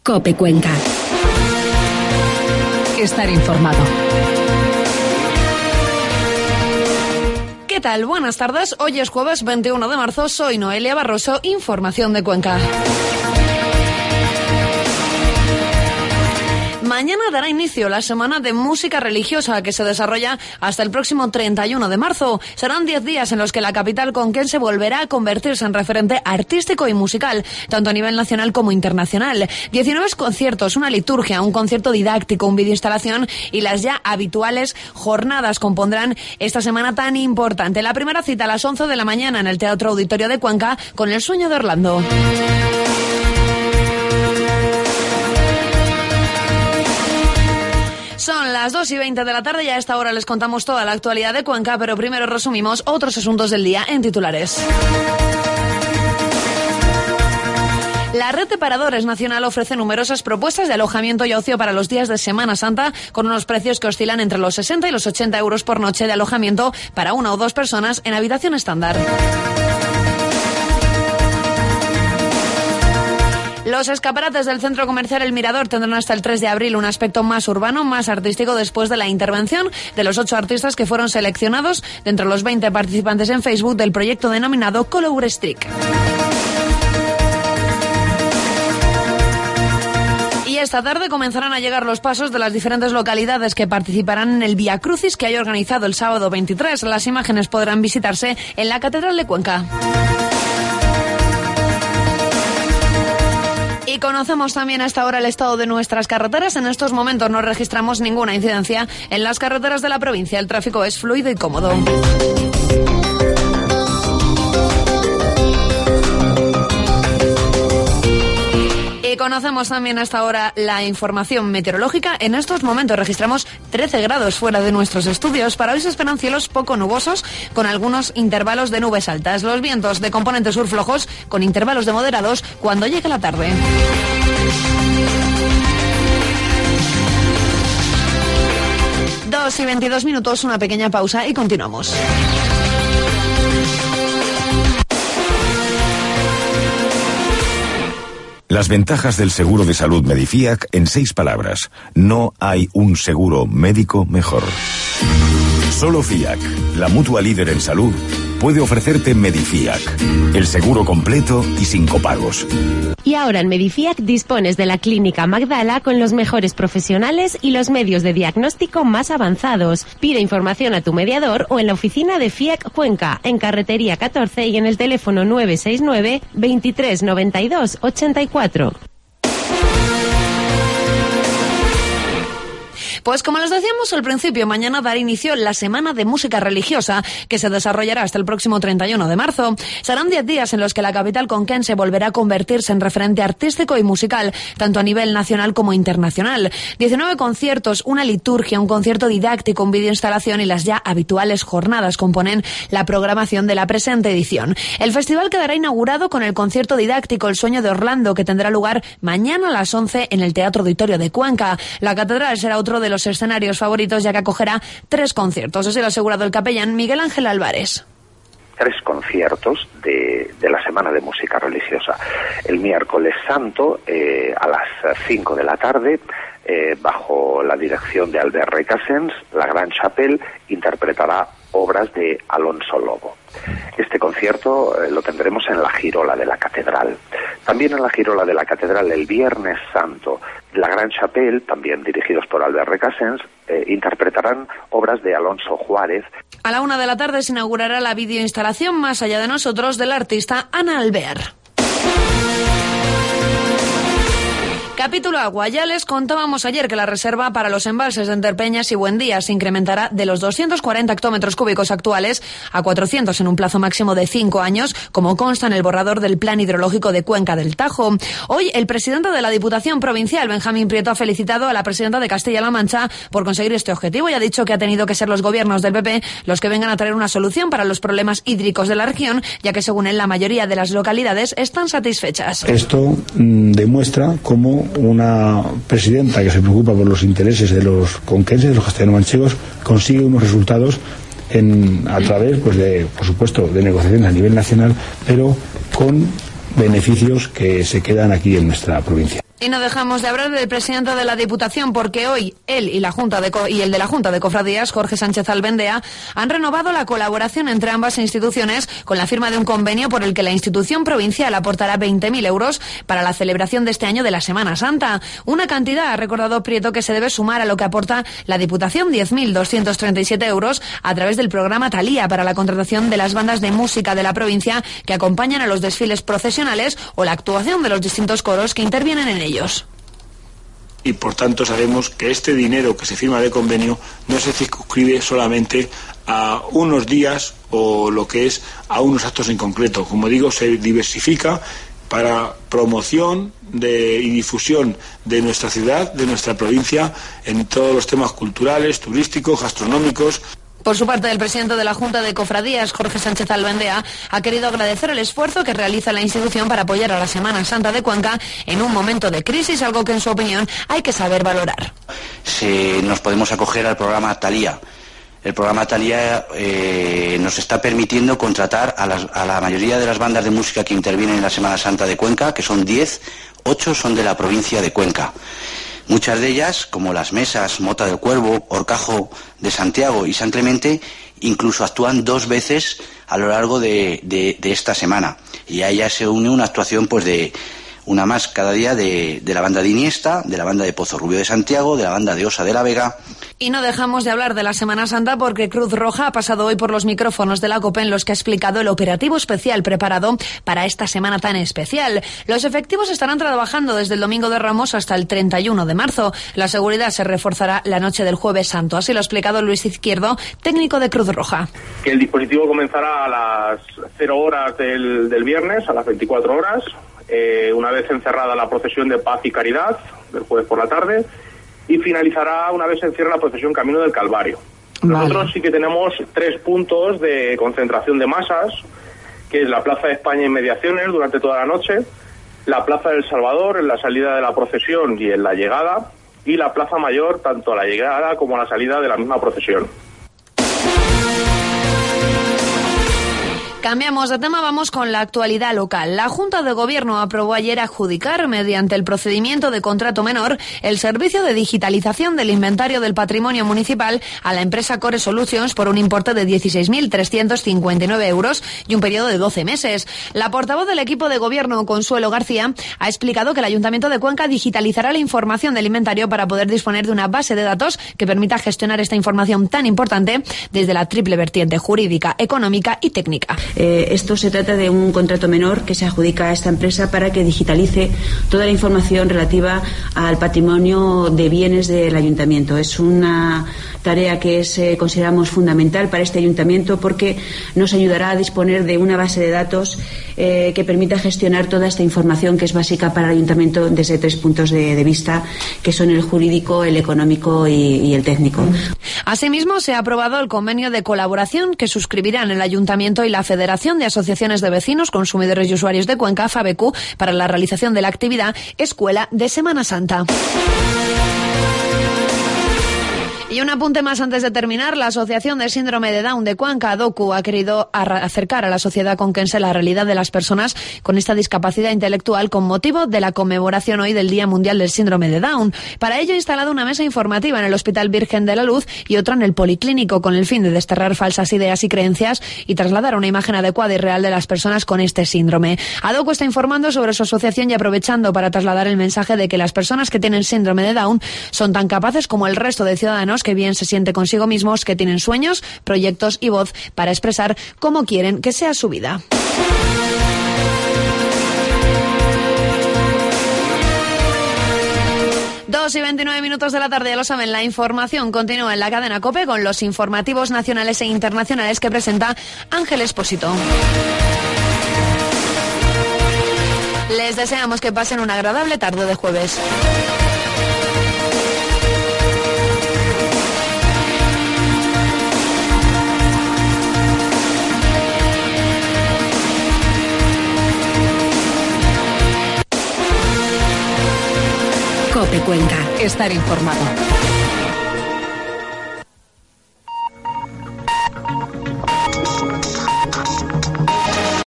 COPE Cuenca. Estar informado. ¿Qué tal? Buenas tardes. Hoy es jueves 21 de marzo. Soy Noelia Barroso. Información de Cuenca. Mañana dará inicio la Semana de Música Religiosa, que se desarrolla hasta el próximo 31 de marzo. Serán 10 días en los que la capital conquense volverá a convertirse en referente artístico y musical, tanto a nivel nacional como internacional. 19 conciertos, una liturgia, un concierto didáctico, un videoinstalación y las ya habituales jornadas compondrán esta semana tan importante. La primera cita a las 11 de la mañana en el Teatro Auditorio de Cuenca con El Sueño de Orlando. Son las 2:20 de la tarde y a esta hora les contamos toda la actualidad de Cuenca, pero primero resumimos otros asuntos del día en titulares. La Red de Paradores Nacional ofrece numerosas propuestas de alojamiento y ocio para los días de Semana Santa, con unos precios que oscilan entre los 60 y los 80 euros por noche de alojamiento para una o dos personas en habitación estándar. Los escaparates del centro comercial El Mirador tendrán hasta el 3 de abril un aspecto más urbano, más artístico, después de la intervención de los 8 artistas que fueron seleccionados de entre los 20 participantes en Facebook del proyecto denominado Color Streak. Y esta tarde comenzarán a llegar los pasos de las diferentes localidades que participarán en el Vía Crucis que hay organizado el sábado 23. Las imágenes podrán visitarse en la Catedral de Cuenca. Y conocemos también a esta hora el estado de nuestras carreteras. En estos momentos no registramos ninguna incidencia en las carreteras de la provincia. El tráfico es fluido y cómodo. Y conocemos también hasta ahora la información meteorológica. En estos momentos registramos 13 grados fuera de nuestros estudios. Para hoy se esperan cielos poco nubosos con algunos intervalos de nubes altas. Los vientos de componente sur flojos con intervalos de moderados cuando llegue la tarde. Dos y 22 minutos, una pequeña pausa y continuamos. Las ventajas del seguro de salud Medifiac en 6 palabras. No hay un seguro médico mejor. Solo FIAC, la mutua líder en salud, puede ofrecerte Medifiac, el seguro completo y sin copagos. Y ahora en Medifiac dispones de la Clínica Magdala con los mejores profesionales y los medios de diagnóstico más avanzados. Pide información a tu mediador o en la oficina de FIAC Cuenca, en Carretería 14 y en el teléfono 969 23 92 84. Pues como les decíamos al principio, mañana dará inicio la Semana de Música Religiosa, que se desarrollará hasta el próximo 31 de marzo. Serán 10 días en los que la capital conquense volverá a convertirse en referente artístico y musical, tanto a nivel nacional como internacional. 19 conciertos, una liturgia, un concierto didáctico, un videoinstalación y las ya habituales jornadas componen la programación de la presente edición. El festival quedará inaugurado con el concierto didáctico El Sueño de Orlando, que tendrá lugar mañana a las 11 en el Teatro Auditorio de Cuenca. La catedral será otro de los escenarios favoritos, ya que acogerá 3 conciertos. Así lo ha asegurado el capellán Miguel Ángel Álvarez. 3 conciertos de la Semana de Música Religiosa. El miércoles santo, a las 5 de la tarde, bajo la dirección de Albert Recasens, la Gran Chapelle interpretará obras de Alonso Lobo. Este concierto lo tendremos en la Girola de la Catedral. También en la Girola de la Catedral el Viernes Santo, la Gran Chapelle, también dirigidos por Albert Recasens, interpretarán obras de Alonso Juárez. A la 1 de la tarde se inaugurará la videoinstalación Más allá de nosotros del artista Ana Albert. Capítulo agua. Ya les contábamos ayer que la reserva para los embalses de Enterpeñas y Buendía se incrementará de los 240 hectómetros cúbicos actuales a 400 en un plazo máximo de 5 años, como consta en el borrador del Plan Hidrológico de Cuenca del Tajo. Hoy, el presidente de la Diputación Provincial, Benjamín Prieto, ha felicitado a la presidenta de Castilla-La Mancha por conseguir este objetivo y ha dicho que ha tenido que ser los gobiernos del PP los que vengan a traer una solución para los problemas hídricos de la región, ya que según él la mayoría de las localidades están satisfechas. Esto demuestra cómo una presidenta que se preocupa por los intereses de los conquenses, de los castellano-manchegos, consigue unos resultados a través, pues de, por supuesto, de negociaciones a nivel nacional, pero con beneficios que se quedan aquí en nuestra provincia. Y no dejamos de hablar del presidente de la Diputación, porque hoy él y el de la Junta de Cofradías, Jorge Sánchez Albendea, han renovado la colaboración entre ambas instituciones con la firma de un convenio por el que la institución provincial aportará 20.000 euros para la celebración de este año de la Semana Santa. Una cantidad, ha recordado Prieto, que se debe sumar a lo que aporta la Diputación, 10.237 euros, a través del programa Talía para la contratación de las bandas de música de la provincia que acompañan a los desfiles procesionales o la actuación de los distintos coros que intervienen en ellos. Y por tanto sabemos que este dinero que se firma de convenio no se circunscribe solamente a unos días o lo que es a unos actos en concreto. Como digo, se diversifica para promoción y difusión de nuestra ciudad, de nuestra provincia, en todos los temas culturales, turísticos, gastronómicos. Por su parte, el presidente de la Junta de Cofradías, Jorge Sánchez Albendea, ha querido agradecer el esfuerzo que realiza la institución para apoyar a la Semana Santa de Cuenca en un momento de crisis, algo que en su opinión hay que saber valorar. Nos podemos acoger al programa Talía. El programa Talía nos está permitiendo contratar a la mayoría de las bandas de música que intervienen en la Semana Santa de Cuenca, que son 10, 8 son de la provincia de Cuenca. Muchas de ellas, como Las Mesas, Mota del Cuervo, Horcajo de Santiago y San Clemente, incluso actúan 2 veces a lo largo de esta semana. Y a ellas se une una actuación de una más cada día de la banda de Iniesta, de la banda de Pozo Rubio de Santiago, de la banda de Osa de la Vega. Y no dejamos de hablar de la Semana Santa porque Cruz Roja ha pasado hoy por los micrófonos de la COPE en los que ha explicado el operativo especial preparado para esta semana tan especial. Los efectivos estarán trabajando desde el Domingo de Ramos hasta el 31 de marzo. La seguridad se reforzará la noche del Jueves Santo. Así lo ha explicado Luis Izquierdo, técnico de Cruz Roja. Que el dispositivo comenzará a las 0 horas del viernes, a las 24 horas, una vez encerrada la procesión de Paz y Caridad, del jueves por la tarde, y finalizará una vez se encierre la procesión Camino del Calvario. Nosotros sí que tenemos 3 puntos de concentración de masas, que es la Plaza de España Inmediaciones durante toda la noche, la Plaza del Salvador en la salida de la procesión y en la llegada, y la Plaza Mayor tanto a la llegada como a la salida de la misma procesión. Cambiamos de tema, vamos con la actualidad local. La Junta de Gobierno aprobó ayer adjudicar, mediante el procedimiento de contrato menor, el servicio de digitalización del inventario del patrimonio municipal a la empresa Core Solutions por un importe de 16.359 euros y un periodo de 12 meses. La portavoz del equipo de gobierno, Consuelo García, ha explicado que el Ayuntamiento de Cuenca digitalizará la información del inventario para poder disponer de una base de datos que permita gestionar esta información tan importante desde la triple vertiente jurídica, económica y técnica. Esto se trata de un contrato menor que se adjudica a esta empresa para que digitalice toda la información relativa al patrimonio de bienes del ayuntamiento. Es una tarea que consideramos fundamental para este ayuntamiento porque nos ayudará a disponer de una base de datos que permita gestionar toda esta información que es básica para el ayuntamiento desde 3 puntos de vista, que son el jurídico, el económico y el técnico. Asimismo, se ha aprobado el convenio de colaboración que suscribirán el ayuntamiento y la Federación de Asociaciones de Vecinos, Consumidores y Usuarios de Cuenca, FABECU, para la realización de la actividad Escuela de Semana Santa. Y un apunte más antes de terminar. La Asociación de Síndrome de Down de Cuenca, ADOCU, ha querido acercar a la sociedad conquense la realidad de las personas con esta discapacidad intelectual con motivo de la conmemoración hoy del Día Mundial del Síndrome de Down. Para ello ha instalado una mesa informativa en el Hospital Virgen de la Luz y otra en el Policlínico con el fin de desterrar falsas ideas y creencias y trasladar una imagen adecuada y real de las personas con este síndrome. ADOCU está informando sobre su asociación y aprovechando para trasladar el mensaje de que las personas que tienen síndrome de Down son tan capaces como el resto de ciudadanos que bien se siente consigo mismos, que tienen sueños, proyectos y voz para expresar cómo quieren que sea su vida. Dos y 29 minutos de la tarde, ya lo saben, la información continúa en la cadena COPE con los informativos nacionales e internacionales que presenta Ángel Expósito. Les deseamos que pasen una agradable tarde de jueves. COPE Cuenca. Estar informado.